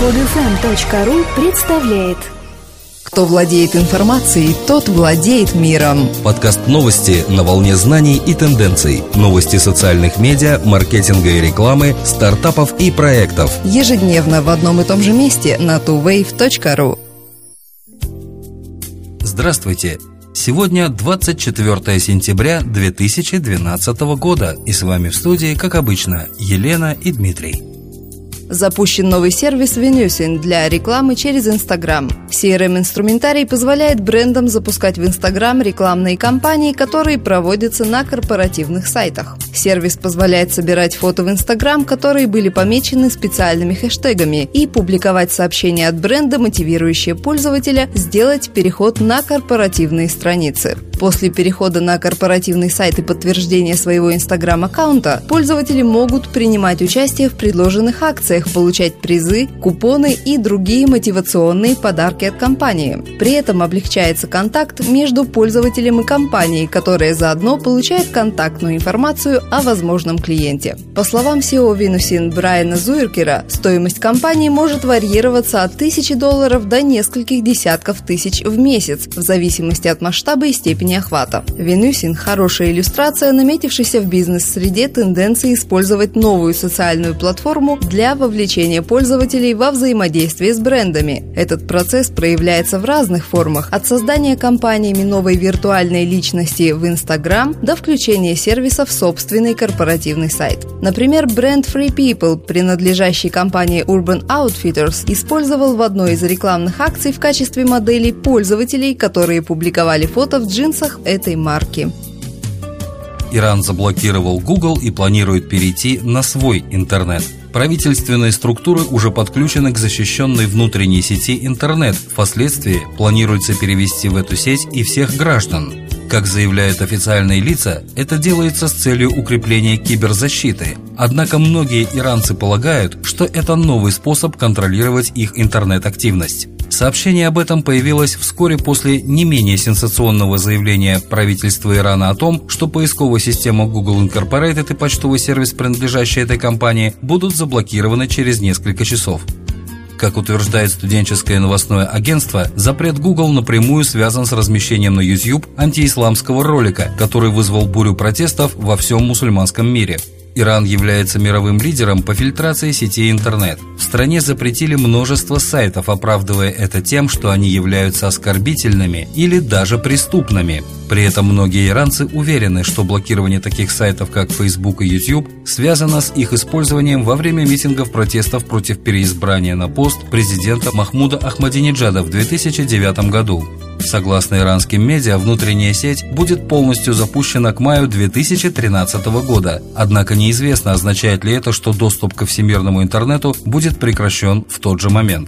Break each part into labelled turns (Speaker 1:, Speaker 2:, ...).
Speaker 1: podfm.ru представляет.
Speaker 2: Кто владеет информацией, тот владеет миром.
Speaker 3: Подкаст новости на волне знаний и тенденций. Новости социальных медиа, маркетинга и рекламы, стартапов и проектов.
Speaker 2: Ежедневно в одном и том же месте на twowave.ru.
Speaker 3: Здравствуйте! Сегодня 24 сентября 2012 года, и с вами в студии, как обычно, Елена и Дмитрий.
Speaker 2: Запущен новый сервис Venusin для рекламы через Instagram. CRM-инструментарий позволяет брендам запускать в Instagram рекламные кампании, которые проводятся на корпоративных сайтах. Сервис позволяет собирать фото в Instagram, которые были помечены специальными хэштегами, и публиковать сообщения от бренда, мотивирующие пользователя сделать переход на корпоративные страницы. После перехода на корпоративный сайт и подтверждения своего Instagram-аккаунта пользователи могут принимать участие в предложенных акциях, получать призы, купоны и другие мотивационные подарки от компании. При этом облегчается контакт между пользователем и компанией, которая заодно получает контактную информацию о возможном клиенте. По словам SEO Venusin Брайана Зуиркера, стоимость кампании может варьироваться от $1000 до нескольких десятков тысяч в месяц, в зависимости от масштаба и степени охвата. Venusin – хорошая иллюстрация наметившейся в бизнес-среде тенденции использовать новую социальную платформу для вовлечения пользователей во взаимодействие с брендами. Этот процесс проявляется в разных формах – от создания компаниями новой виртуальной личности в Instagram до включения сервиса в собственный корпоративный сайт. Например, бренд Free People, принадлежащий компании Urban Outfitters, использовал в одной из рекламных акций в качестве моделей пользователей, которые публиковали фото в джинсах этой марки.
Speaker 3: Иран заблокировал Google и планирует перейти на свой интернет. Правительственные структуры уже подключены к защищенной внутренней сети интернет. Впоследствии планируется перевести в эту сеть и всех граждан. Как заявляют официальные лица, это делается с целью укрепления киберзащиты. Однако многие иранцы полагают, что это новый способ контролировать их интернет-активность. Сообщение об этом появилось вскоре после не менее сенсационного заявления правительства Ирана о том, что поисковая система Google Incorporated и почтовый сервис, принадлежащий этой компании, будут заблокированы через несколько часов. Как утверждает студенческое новостное агентство, запрет Google напрямую связан с размещением на YouTube антиисламского ролика, который вызвал бурю протестов во всем мусульманском мире. Иран является мировым лидером по фильтрации сетей интернет. В стране запретили множество сайтов, оправдывая это тем, что они являются оскорбительными или даже преступными. При этом многие иранцы уверены, что блокирование таких сайтов, как Facebook и YouTube, связано с их использованием во время митингов протестов против переизбрания на пост президента Махмуда Ахмадинеджада в 2009 году. Согласно иранским медиа, внутренняя сеть будет полностью запущена к маю 2013 года. Однако неизвестно, означает ли это, что доступ ко всемирному интернету будет прекращен в тот же момент.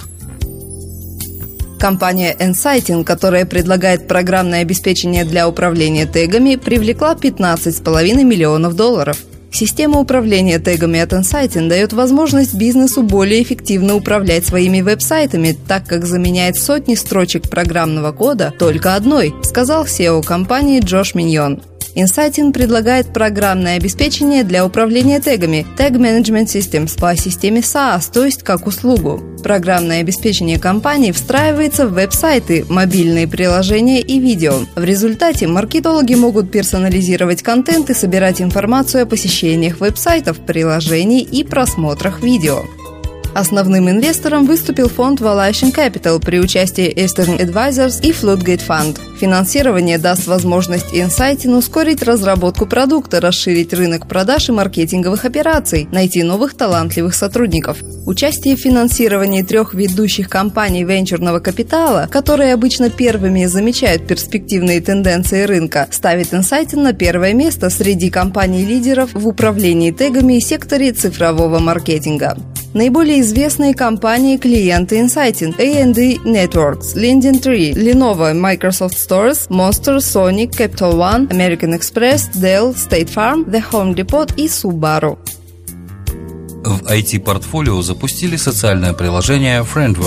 Speaker 2: Компания Ensighten, которая предлагает программное обеспечение для управления тегами, привлекла $15,5 миллионов. Система управления тегами от Ensighten дает возможность бизнесу более эффективно управлять своими веб-сайтами, так как заменяет сотни строчек программного кода только одной, сказал SEO компании Джош Миньон. Ensighten предлагает программное обеспечение для управления тегами Tag Management Systems по системе SaaS, то есть как услугу. Программное обеспечение компании встраивается в веб-сайты, мобильные приложения и видео. В результате маркетологи могут персонализировать контент и собирать информацию о посещениях веб-сайтов, приложений и просмотрах видео. Основным инвестором выступил фонд Valuation Capital при участии Eastern Advisors и Floodgate Fund. Финансирование даст возможность Ensighten ускорить разработку продукта, расширить рынок продаж и маркетинговых операций, найти новых талантливых сотрудников. Участие в финансировании 3 ведущих компаний венчурного капитала, которые обычно первыми замечают перспективные тенденции рынка, ставит Ensighten на первое место среди компаний-лидеров в управлении тегами и секторе цифрового маркетинга. Наиболее известные компании-клиенты Ensighten: A&E Networks, LinkedIn, Lenovo, Microsoft Stores, Monster, Sony, Capital One, American Express, Dell, State Farm, The Home Depot и Subaru.
Speaker 3: В IT-портфолио запустили социальное приложение Friendwork.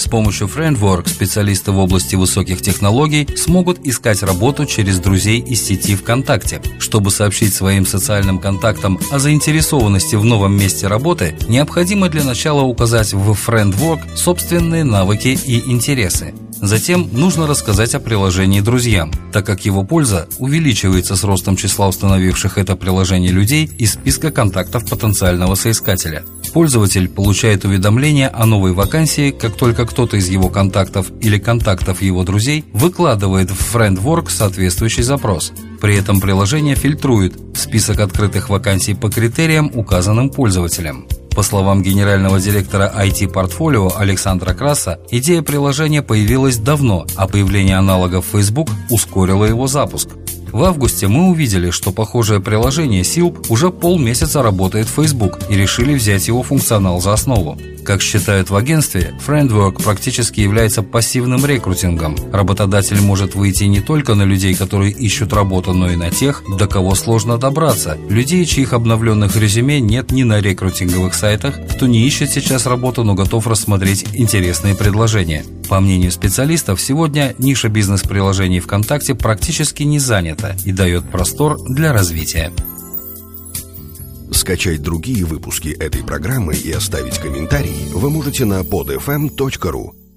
Speaker 3: С помощью FriendWork специалисты в области высоких технологий смогут искать работу через друзей из сети ВКонтакте. Чтобы сообщить своим социальным контактам о заинтересованности в новом месте работы, необходимо для начала указать в FriendWork собственные навыки и интересы. Затем нужно рассказать о приложении друзьям, так как его польза увеличивается с ростом числа установивших это приложение людей из списка контактов потенциального соискателя. Пользователь получает уведомление о новой вакансии, как только кто-то из его контактов или контактов его друзей выкладывает в FriendWork соответствующий запрос. При этом приложение фильтрует список открытых вакансий по критериям, указанным пользователем. По словам генерального директора IT-портфолио Александра Краса, идея приложения появилась давно, а появление аналогов Facebook ускорило его запуск. В августе мы увидели, что похожее приложение Silp уже полмесяца работает в Facebook и решили взять его функционал за основу. Как считают в агентстве, FriendWork практически является пассивным рекрутингом. Работодатель может выйти не только на людей, которые ищут работу, но и на тех, до кого сложно добраться. Людей, чьих обновленных резюме нет ни на рекрутинговых сайтах, кто не ищет сейчас работу, но готов рассмотреть интересные предложения. По мнению специалистов, сегодня ниша бизнес-приложений ВКонтакте практически не занята и дает простор для развития.
Speaker 1: Скачать другие выпуски этой программы и оставить комментарии вы можете на podfm.ru.